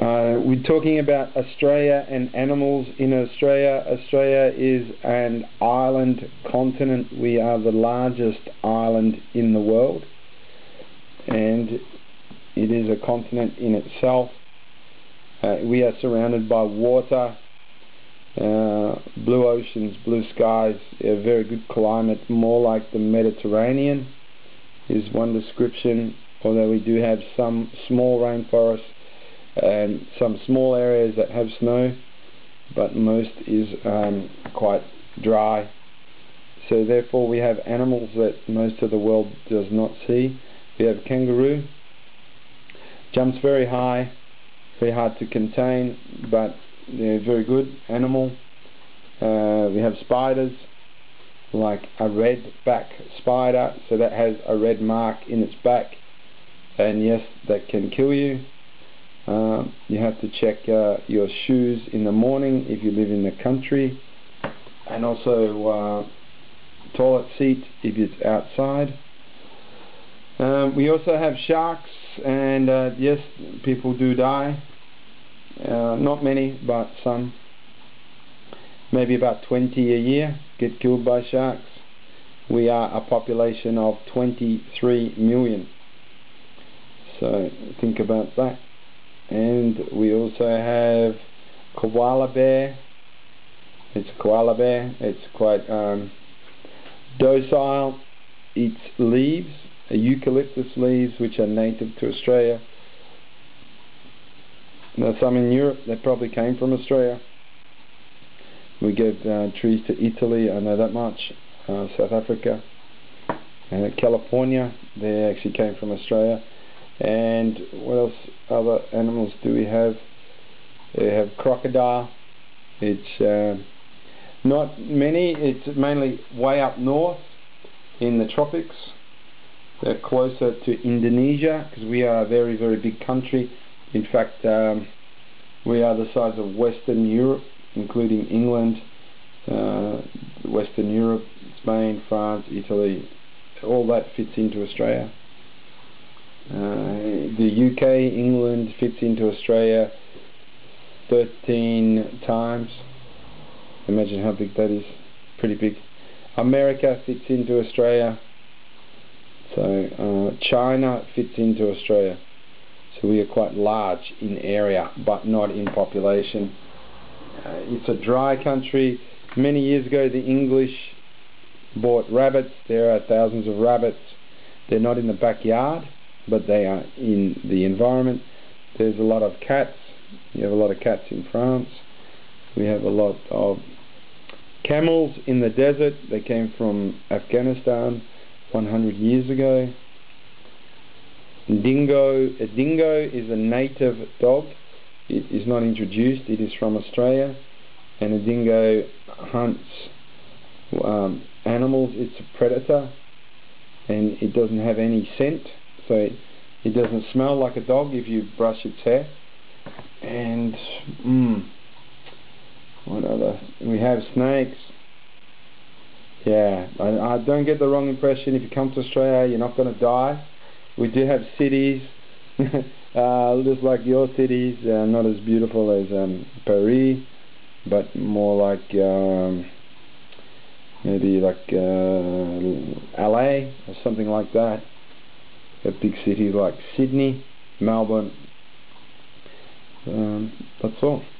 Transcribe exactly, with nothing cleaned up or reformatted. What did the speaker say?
Uh, we're talking about Australia and animals in Australia. Australia is an island continent. We are the largest island in the world, and it is a continent in itself. Uh, we are surrounded by water, uh, blue oceans, blue skies, a very good climate, more like the Mediterranean is one description, although we do have some small rainforests and some small areas that have snow, but most is um, quite dry. So therefore we have animals that most of the world does not see. We have kangaroo, jumps very high, very hard to contain, but they're a very good animal. Uh, we have spiders, like a red back spider, so that has a red mark in its back, and yes, that can kill you. Uh, you have to check uh, your shoes in the morning if you live in the country, and also uh, toilet seat if it's outside. Um, we also have sharks, and uh, yes, people do die. Uh, not many, but some. Maybe about twenty a year get killed by sharks. We are a population of twenty-three million. So think about that. And we also have koala bear. It's a koala bear. It's quite um, docile. Eats leaves, eucalyptus leaves, which are native to Australia. There's some in Europe that probably came from Australia. We give uh, trees to Italy, I know that much. Uh, South Africa, uh, California, they actually came from Australia. And what else? Other animals do we have? We have crocodile. It's uh, not many. It's mainly way up north in the tropics. They're closer to Indonesia because we are a very, very big country. In fact, um, we are the size of Western Europe, including England, uh, Western Europe, Spain, France, Italy. All that fits into Australia. Uh, the U K, England fits into Australia thirteen times. Imagine how big that is. Pretty big. America fits into Australia. So uh, China fits into Australia. So we are quite large in area, but not in population. Uh, it's a dry country. Many years ago, the English bought rabbits. There are thousands of rabbits. They're not in the backyard, but they are in the environment. There's a lot of cats. You have a lot of cats in France. We have a lot of camels in the desert. They came from Afghanistan one hundred years ago. Dingo. A dingo is a native dog. It is not introduced. It is from Australia. And a dingo hunts um, animals. It's a predator. And it doesn't have any scent. So it, it doesn't smell like a dog if you brush its hair. And mm, what other? We have snakes. Yeah, I, I don't get the wrong impression. If you come to Australia, you're not going to die. We do have cities, uh, just like your cities, uh, not as beautiful as um, Paris, but more like um, maybe like uh, L A or something like that. A big city like Sydney, Melbourne. Um, that's all.